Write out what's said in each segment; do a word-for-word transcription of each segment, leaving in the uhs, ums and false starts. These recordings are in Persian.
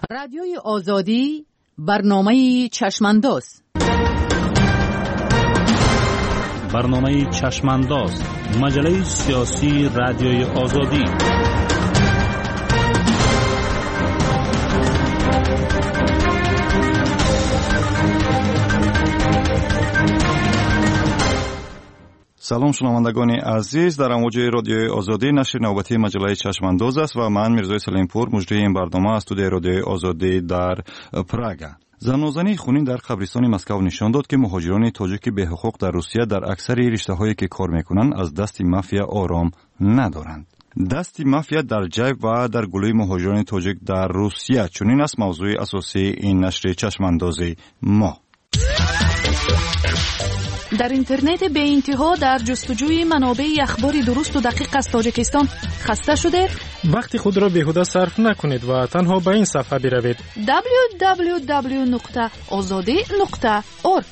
رادیوی آزادی برنامه چشمانداز. برنامه چشمانداز، مجله سیاسی رادیوی آزادی. سلام شنوندگان عزیز، در امواج رادیوی آزادی نشر نوبتی مجله چشمانداز است و من میرزای سلیمپور مجری این برنامه از استودیوی رادیوی آزادی در پراگ. زنازنی خونین در قبرستان مسکو نشان داد که مهاجران تاجیک به حقوق در روسیه در اکثر رشته‌هایی که کار میکنند از دست مافیا آرام ندارند. دست مافیا در جیب و در گلوی مهاجران تاجیک در روسیه چنین است موضوع اساسی این نشر چشماندازی ما. در اینترنت به انتها در جستجوی منابع اخبار درست و دقیق از تاجیکستان خسته شده؟ وقتی خود را بیهوده صرف نکنید و تنها به این صفحه بروید دبلیو دبلیو دبلیو نقطه آزادی نقطه اورگ.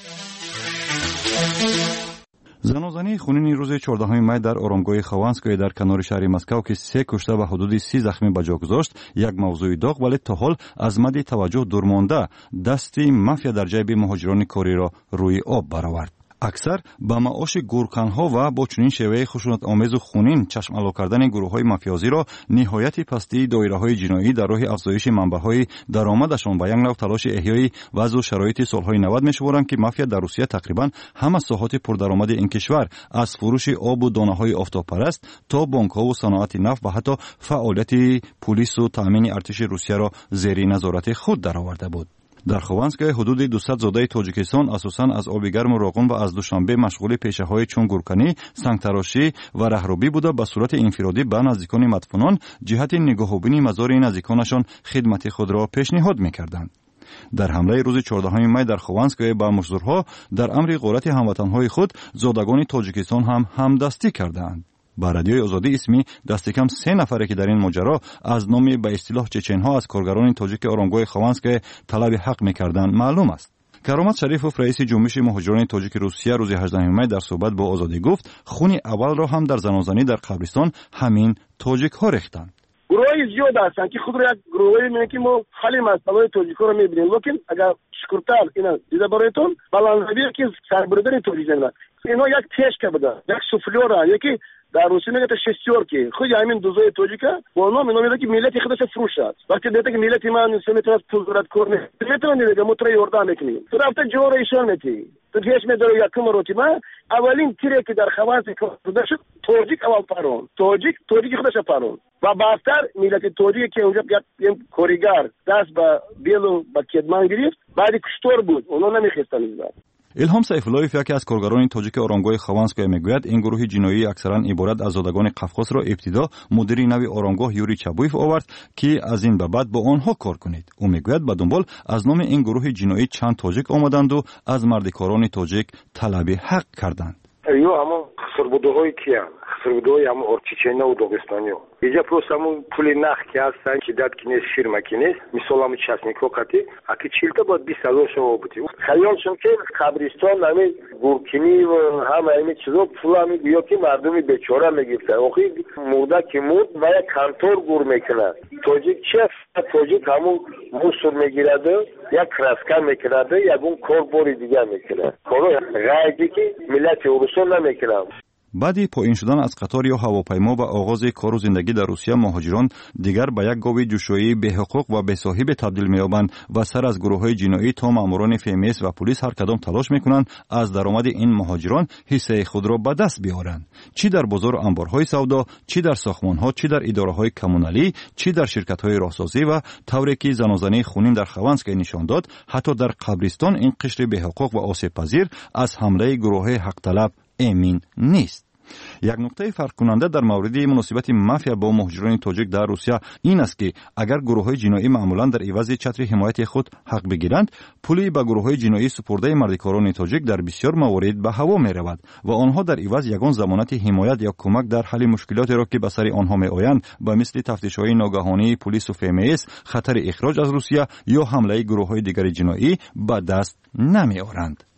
زنازنی خونین روز چهاردهم می در آرامگاه خوانسکوی در کنار شهر مسکو که سه کشته و حدود سی زخمی به جا گذاشت یک موضوع داغ، ولی تا حال از مد توجه دور مانده دست مافیا در جیب مهاجران کاری را روی آب برآورد. اکثر با معاش گورکنها و با چنین شیوه خشونت آمیز و خونین چشم الو کردن گروه‌های مافیازی را نهایت پستی دایره‌های جنایی در راه افزایش منبع‌های درآمدشان با یک نوع تلاش احیای وضع و شرایط سال‌های نود می‌شمارند که مافیا در روسیه تقریباً همه ساحات پردرآمد این کشور از فروش آب و دانه‌های آفتابپرست تا بانک‌ها و صنعت نفت و حتی فعالیت پلیس و تامین ارتش روسیه را زیر نظارت خود درآورده بود. در خوانسک حدود دویست زاده تاجیکستان اساساً از آب گرم و راغون و از دوشنبه مشغول پیشه‌های چون گورکنی، سنگ‌تراشی و رهروی بوده به صورت انفرادی به نزدیکان مدفونان جهت نگاه‌بینی مزار نزدیکانشان خدمت خود را پیشنهاد می‌کردند. در حمله روز چهاردهم می در خوانسک با مشزورها در امر غارت هموطن‌های خود زادگان تاجیکستان هم همدستی کردند. با رادیوی آزادی اسمی دست کم سه نفره که در این ماجرا از نام به اصطلاح چچن‌ها از کارگران تاجیک آرامگاه خوانسک طلب حق می‌کردند معلوم است. کرامت شریفوف رئیس جنبش مهاجران تاجیک روسیه روز هجدهم می در صحبت با آزادی گفت خون اول را هم در زنازنی در قبرستان همین تاجیک‌ها ریختند. گروهی زیاد هستند که خود را یک گروهی میگن که ما خالی مسئله تاجیک‌ها را می‌بینیم، لیکن اگر شکرتر اینا دیده برایتون بالانزوی که سربردن تاجیک‌ها اینا یک تشک بوده، یک سوفلور، یکی در روسیه میگه تا شستیورکی خود همین دوزای تاجیکا با نام اینا میگه که ملت خودش فروش است. وقتی دیده که ملت من سمیتراس پول دارد کار میتونه دیگه موتور یوردان میکنی تو رفته جور ایشان میتی تو پیش میداره یکم روتی ما اولین تیری که در خواص خودش تاجیک اول پارون تاجیک تاجیک خودش پارون و بعدتر ملت تاجیک که اونجا یک کوریگار دست با بیلو با کدمان گرفت بعد کشتور بود اونا نمیخواستن اینجا. الهام سیفاللهیف یکی از کارگران تاجیک آرامگاه خوانسک میگوید این گروه جنایی اکثرا عبارت از زادگان قفقاز را ابتدا مدیر نوی آرامگاه یوری چابویف آورد که از این به بعد با آنها کار کنید. او میگوید به دنبال از نام این گروه جنایی چند تاجیک آمدند و از مردکاران تاجیک طلب حق کردند. ایو اما خسربودهای کیان خسربودهای اما اورچیچنا و داغستانیو اینجا پروس همون پول نخ که هستن که داد کنیز فیرما کنیز مثال همون چسنیکو کتی اکی چیلتا باید بیست هزار شما بودی خیالشون که قبرستان همین گورکنی و همه همین چیزا پول همین بیا که مردمی بیچاره میگیفته اوخی مرده که مرد و یک کانتور گور میکنه تاجیک چه تاجیک همون موسور میگیرده یک کرسکن میکنه یک اون کار باری دیگه میکنه کارو غیدی که ملت اروسان نمیکنه. بعد پایین شدن از قطار یا هواپیما و آغاز کار و زندگی در روسیه مهاجران دیگر به یک گاو جوشایی به حقوق و به صاحب تبدیل می‌یابند و سر از گروه‌های جنایی تا ماموران فیمیس و پلیس هر کدام تلاش می‌کنند از درآمد این مهاجران حصه خود را به دست بیارند، چی در بازار و انبارهای سودا، چی در ساختمان‌ها، چی در اداره‌های کمونالی، چی در شرکت‌های راهسازی و طوری که زنازنی خونین در خوانسک نشان داد حتی در قبرستان این قشر به حقوق و آسیب پذیر از حمله گروه‌های حق طلب امین نیست. یک نکته فرق کننده در مورد مناسبت مافیا با مهاجران تاجیک در روسیه این است که اگر گروه‌های جنایی معمولاً در عوض چتر حمایت خود حق بگیرند، پولی به گروه‌های جنایی سپرده مردکاران تاجیک در بسیار موارد به هوا می‌رود و آنها در عوض یگان ضمانت حمایت یا کمک در حل مشکلات را که به سر آنها می‌آیند به مثل تفتیش‌های ناگهانی پلیس و فیمیس، خطر اخراج از روسیه یا حمله گروه‌های دیگر جنایی به دست نمی‌آورند.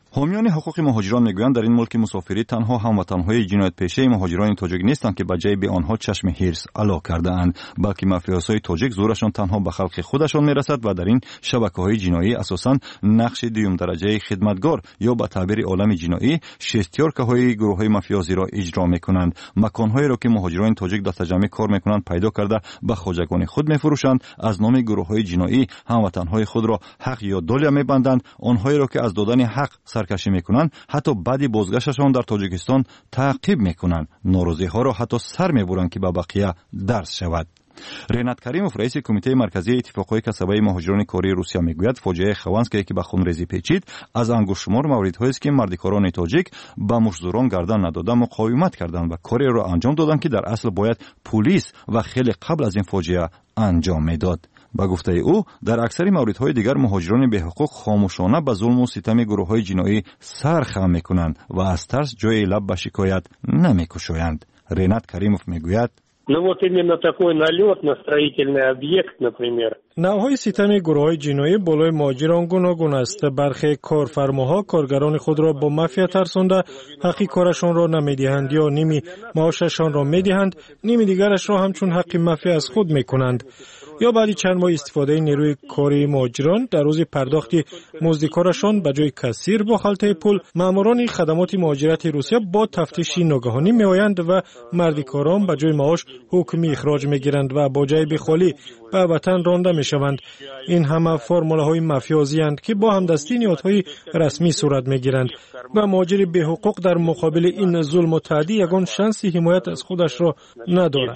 حامیان حقوق مهاجران میگویند در این ملک مسافری تنها هموطنهای جنایت پیشه مهاجران تاجیک نیستند که به جای به آنها چشم حرص علا کرده‌اند، بلکه مافیاسای تاجیک زورشان تنها به خلق خودشان میرسد و در این شبکه‌های جنایی اساساً نقش دوم درجه خدمتگار یا به تعبیر عالم جنایی شستیارکه‌های گروه‌های مافیازی را اجرا می‌کنند. مکان‌هایی را که مهاجران تاجیک در تجمع کار می‌کنند پیدا کرده به خواجگان خود می‌فروشند، از نام گروه‌های جنایی هموطنهای خود را حق یا دولیا می‌بندند، آنهایی را که از دادن حق سرکشی میکنند حتی بعد بازگشتشان در تاجیکستان تعقیب میکنند، ناراضی‌ها را حتی سر میبرند که به بقیه درس شود. رینات کریموف رئیس کمیته مرکزی اتفاقهای کسبه مهاجران کاری روسیه میگوید فاجعه خوانسک که به خونریزی پیچید از انگشتشمار موردهایی است که مردکاران تاجیک به مشتزوران گردن نداده مقاومت کردند و کاری را انجام دادند که در اصل باید پلیس و خیلی قبل از این فاجعه انجام میداد. با گفته او در اکثر موردهای دیگر مهاجران به حقوق خاموشانه به ظلم و ستم گروه‌های جنایی سر خم میکنند و از ترس جای لب به شکایت نمیکشایند. رینات کریموف میگوید Ну вот именно такой налет на строительный объект, например. نوعهای ستم گروه‌های جنایی بالای مهاجران گوناگون است. برخی کارفرماها کارگران خود را با مافیا ترسانده حقی کارشان را نمیدهند یا نیمی معاششان را میدهند، نیمی دیگرش را همچون حقی مافیا از خود میکنند. یا بعد چند ماه استفاده نیروی کاری مهاجران در روز پرداخت مزد کارشان به جای کسیر با خلطه پول ماموران خدمات مهاجرت روسیه با تفتیش ناگهانی میآیند و مردکاران به جای معاش حکمی اخراج میگیرند و با جای خالی به وطن رانده میشوند. این همه فرموله‌های مافیازی اند که با همدستی نیات‌های رسمی صورت میگیرند و مهاجر به حقوق در مقابل این ظلم و تعدی یگان شانس حمایت از خودش را ندارد.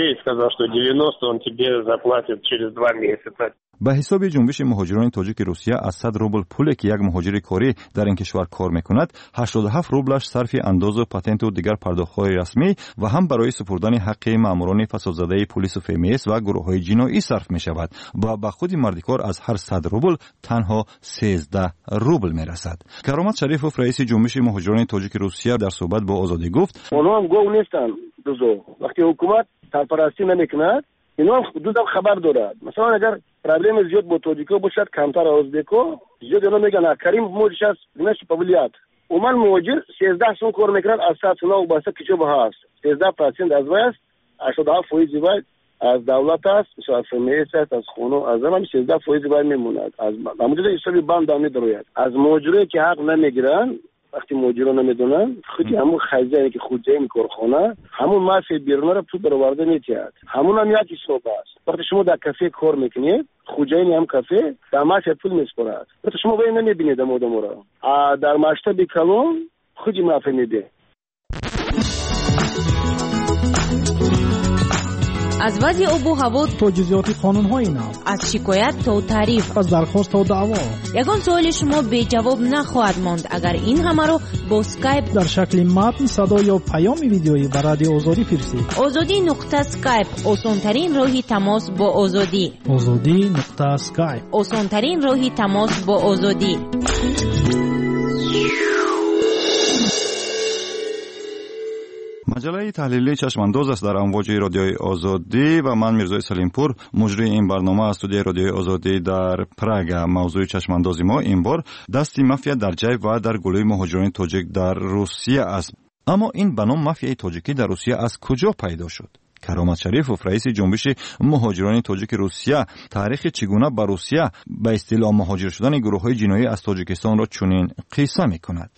به حساب جنبش مهاجران تاجیک روسیه از صد روبل پولی که یک مهاجر کاری در این کشور کار میکند هشتاد و هفت روبلش صرف انداز و پاتنت و دیگر پرداخت‌های رسمی و هم برای سپردن حق ماموران فسادزده پلیس و فیمیس و گروه‌های جنایی صرف میشود و به خود مردکار از هر صد روبل تنها سیزده روبل میرسد. کرامت شریفوف رئیس جنبش مهاجران تاجیک روسیه در صحبت با آزادی گفت اونها هم گو نیستن دوزو وقتی حکومت سرپرستی نمیکند اینا هم حدود خبر دارد. مثلا اگر پرابلم زیاد با تاجیکا باشد کمتر ازبکو زیاد اینا میگن کریم موجش است نش قابلیت عموما مهاجر سیزده سون کار میکنند از صد سال و باسه کیچو به هست سیزده درصد از وای است هشتاد و هفت درصد وای از دولت است از فمیس است از خونو از هم سیزده درصد وای میموند از معمولا حسابی بند دامه دروید از مهاجری که حق نمیگیرن وقتی مهاجرا نمیدونن خودی همون خزانه که خودجای کارخانه همون مافیا بیرون رو تو برآورده میتیاد همون هم یکی صوب است. وقتی شما در کافه کار میکنید خودجای هم کافه در مافیا پول میسپرد وقتی شما باید نمیبینید مودم رو در مشتبه کلون خودی مافیا میده. از وضع آب و هوا تا جزئیات قانون‌های نو، از شکایت تا تعریف، از درخواست تا دعوا، یگان سوال شما بی جواب نخواهد ماند اگر این همه رو با اسکایپ در شکل متن، صدا یا پیام ویدیویی به رادیو آزادی فرستید. آزادی نقطه اسکایپ آسان‌ترین راهی تماس با آزادی. آزادی نقطه اسکایپ آسان‌ترین راهی تماس با آزادی. مجله تحلیلی چشمانداز است در امواج رادیوی آزادی و من میرزای سلیمپور مجری این برنامه از استودیوی رادیوی آزادی در پراگ. موضوع چشماندازی ما این بار دستی مافیا در جای و در گلوی مهاجران تاجیک در روسیه است. اما این بنام مافیای تاجیکی در روسیه از کجا پیدا شد؟ کرامت شریفوف رئیس جنبش مهاجران تاجیک روسیه تاریخ چگونه به روسیه به اصطلاح مهاجر شدن گروه‌های جنایی از تاجیکستان را چنین قصه می‌کند.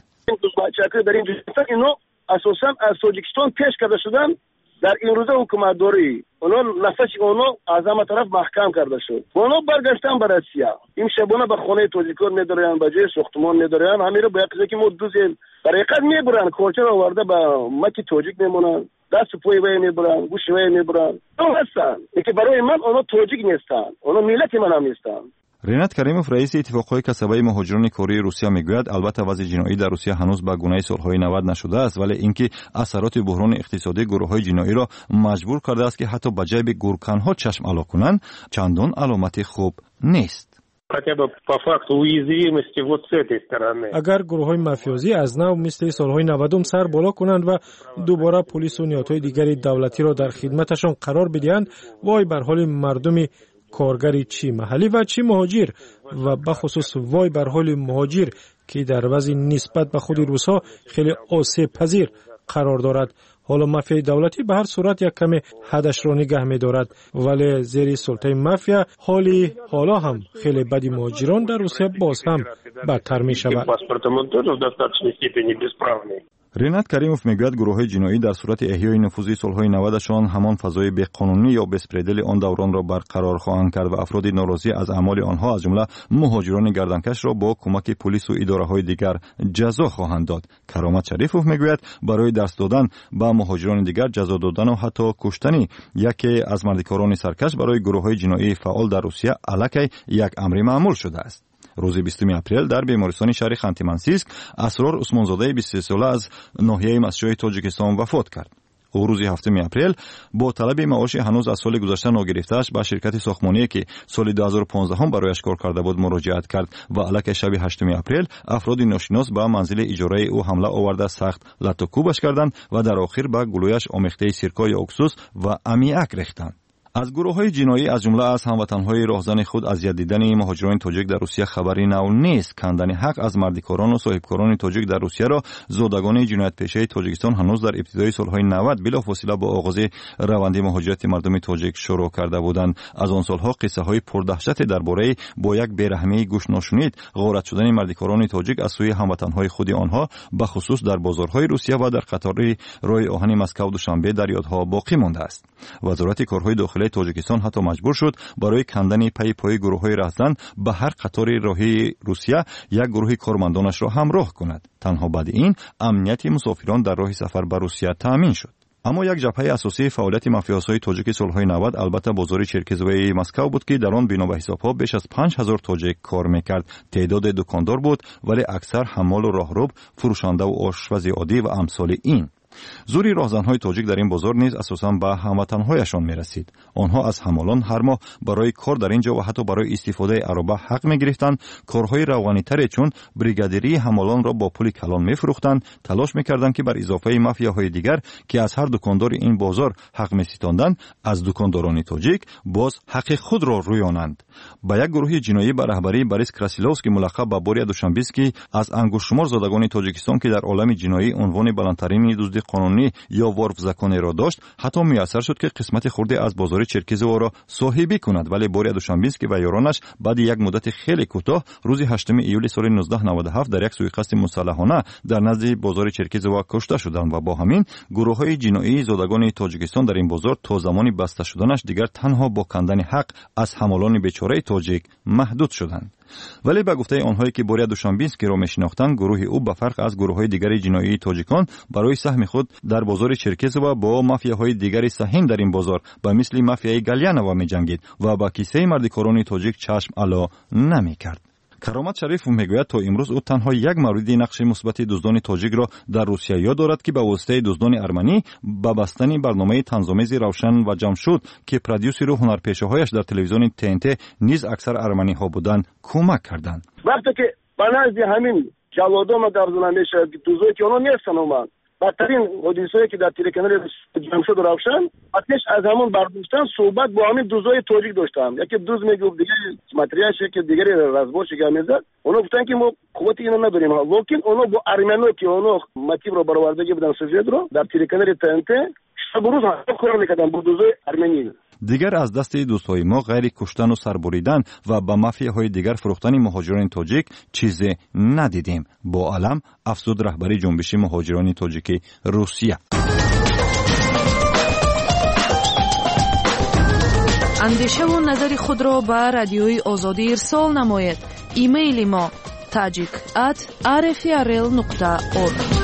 اساساً از تاجیکستان پیش کرده شدن در این روزه حکومتداری اونا نفس اونا از همه طرف محکم کرده شد. اونا برگشتن به روسیه. این شبانه به خانه تاجیکان می‌دارن، به جای ساختمان می‌دارن، همین رو به یک که ما دوزیم در حقیقت میبرن کلچر آورده به مکی تاجیک میمونن، دست پای وای میبرن، گوش وای میبرن. اون هستن که برای من اونا تاجیک نیستن، اونا ملت من هم نیستن. رینات کریموف رئیس اتفاقهای کسبه مهاجران کاری روسیه میگوید البته وضع جنایی در روسیه هنوز به گونه سالهای نود نشده است ولی اینکه اثرات بحران اقتصادی گروه‌های جنایی را مجبور کرده است که حتی به جای به گورکن‌ها چشم علا کنند چندان علامت خوب نیست. اگر گروه‌های مافیازی از نو مثل سالهای نود سر بالا کنند و دوباره پلیس و نیروهای دیگر دولتی را در خدمتشان قرار بدهند وای بر حال مردم کارگر چی محلی و چی مهاجر و بخصوص وای بر حال مهاجر که در وضع نسبت به خود روس‌ها خیلی آسیب پذیر قرار دارد. حالا مافیای دولتی به هر صورت یک کمی حدش را نگه می دارد، ولی زیر سلطه مافیا حالی حالا هم خیلی بدی مهاجران در روسیه باز هم بدتر می شود. رینات کریموف میگوید گروه‌های جنایی در صورت احیای نفوذی سال‌های نودشان همان فضای بی‌قانونی یا بسپریدل آن دوران را برقرار خواهند کرد و افراد ناراضی از اعمال آنها از جمله مهاجران گردنکش را با کمک پلیس و اداره‌های دیگر جزا خواهند داد. کرامت شریفوف میگوید برای دست دادن به مهاجران دیگر جزا دادن و حتی کشتن یکی از مردکاران سرکش برای گروه‌های جنایی فعال در روسیه الکی یک امر معمول شده است. روز بیستم اپریل در بیمارستان شهر خانتی-منسیسک اسرار عثمانزاده بیست و سه ساله از ناحیه مسجد تاجیکستان وفات کرد. او روز هفتم اپریل با طلب معاش هنوز از سال گذشته ناگرفته‌اش به شرکت ساختمانی که سال دو هزار و پانزده هم برایش کار کرده بود مراجعت کرد و الک شب هشتم اپریل افراد ناشناس به منزل اجاره او حمله آورده سخت لط و کوبش کردند و در آخر به گلویش آمیخته سرکه یا اکسوس و امیاک ریختند. از گروه‌های جنایی از جمله از هموطن‌های راهزن خود اذیت دیدن مهاجران تاجیک در روسیه خبری نو نیست. کندن حق از مردکاران و صاحبکاران تاجیک در روسیه را زودگان جنایت پیشه تاجیکستان هنوز در ابتدای سال‌های نود بلافاصله با آغاز روند مهاجرت مردم تاجیک شروع کرده بودند. از آن سال‌ها قصه‌های پردهشت درباره با یک بی‌رحمی گوش نشنید غارت شدن مردکاران تاجیک از سوی هموطن‌های خود آنها به خصوص در بازارهای روسیه و در قطار راه آهن مسکو دوشنبه در یادها باقی مانده است. وزارت کارهای داخلی تاجیکستان حتی مجبور شد برای کندن پی پای گروه‌های رهزن به هر قطار راهی روسیه یک گروه کارمندانش را همراه کند. تنها بعد این امنیت مسافران در راه سفر به روسیه تامین شد. اما یک جبهه اساسی فعالیت مافیاسای تاجیک سال‌های نود البته بازار چرکزوی مسکو بود که در آن بنا به حساب‌ها بیش از پنج هزار تاجیک کار می‌کرد. تعداد دکاندار بود ولی اکثر حمال و راهرو، فروشنده و آشپز عادی و امثال این. زوری راهزن‌های تاجیک در این بازار نیز اساساً به هموطن‌هایشان می‌رسید. آنها از حمالان هر ماه برای کار در اینجا و حتی برای استفاده عربه حق می‌گرفتند. کارهای روانی‌تری چون بریگادری حمالان را با پول کلان می‌فروختند، تلاش می‌کردند که بر اضافه مافیاهای دیگر که از هر دکاندار این بازار حق می‌ستاندند، از دکانداران تاجیک باز حق خود را رویانند. با یک گروه جنایی به رهبری بوریس کراسیلوفسکی ملقب به بوریا دوشنبیسکی از انگشتشمار زادگان تاجیکستان که در عالم جنایی عنوان بلندترین دزد قانونی یا وارف زکانی را داشت، حتی میسر شد که قسمت خورده از بازار چرکزو را صاحبی کند. ولی بوریا دوشنبیسکی و یارانش بعد یک مدت خیلی کوتاه روز هشتم ایول سال نوزده نود و هفت در یک سوءقصد مسلحانه در نزد بازار چرکزو کشته شدند و با همین گروه‌های جنایی زادگان تاجیکستان در این بازار تا زمانی بسته شدنش دیگر تنها با کندن حق از حمالان بیچاره تاجیک محدود شدند. ولی به گفته آنهایی که بوریا دوشنبیسکی را میشناختند، گروه او به فرق از گروه‌های دیگر جنایی تاجیکان برای سهم خود در بازار چرکزو با مافیاهای دیگر سهم در این بازار به مثل مافیای گلیانوا می‌جنگید و با کیسه مردکاران تاجیک چشم علا نمی‌کرد. کرامت شریف میگوید تا امروز او تنها یک مورد نقش مثبت دزدان تاجیک را در روسیه یاد دارد که به واسطه دزدان ارمنی به بستن برنامه طنزآمیز روشن و جمشید که پرودیوسر و هنرپیشه‌هایش در تلویزیون تی ان تی نیز اکثر ارمنی ها بودند کمک کردند. وقتی که بنازد همین جوادام در زمینه شد دوزایی که اونا نیستن اومد بدترین حدیثایی که در تلکانال جمشید و روشن آتش از همون برداشتن صحبت با همین دوزای تاجیک داشتم. یکی دوز میگفت دیگه ماتریال که دیگه رزبوش که میزد اونا گفتن که ما قوت اینو نداریم، لیکن اونا با ارمنو که اونا ماتیب رو برآوردگی بودن سوژه رو در تلکانال تی ان تی شب روز کار میکردن با دوزای ارمنی. دیگر از دست دوستای ما غیر کشتن و سربریدن و به مافیاهای دیگر فروختن مهاجران تاجیک چیزی ندیدیم. با علم افزود رهبری جنبش مهاجران تاجیک روسیه. اندیشه و نظر خود را به رادیوی آزادی ارسال نمایید. ایمیل ما تاجیک ات آر اف ار ال نقطه اورگ.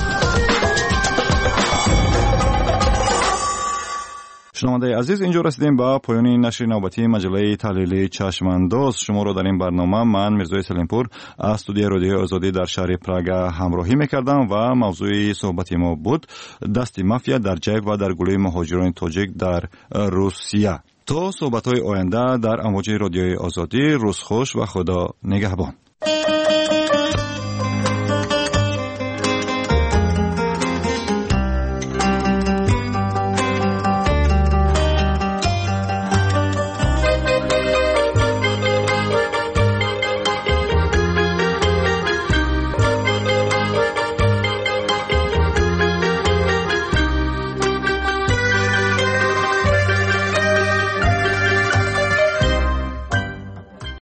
شنونده عزیز، اینجا رسیدیم به پایان نشر نوبتی مجله تحلیلی چشمانداز. شما را در این برنامه من میرزا سلیمپور از استودیو رادیو آزادی در شهر پراگ همراهی میکردم و موضوع صحبت ما بود دست مافیا در جیب و در گلوی مهاجران تاجیک در روسیه. تا صحبت‌های آینده در امواج رادیوی آزادی، روز خوش و خدا نگهبان.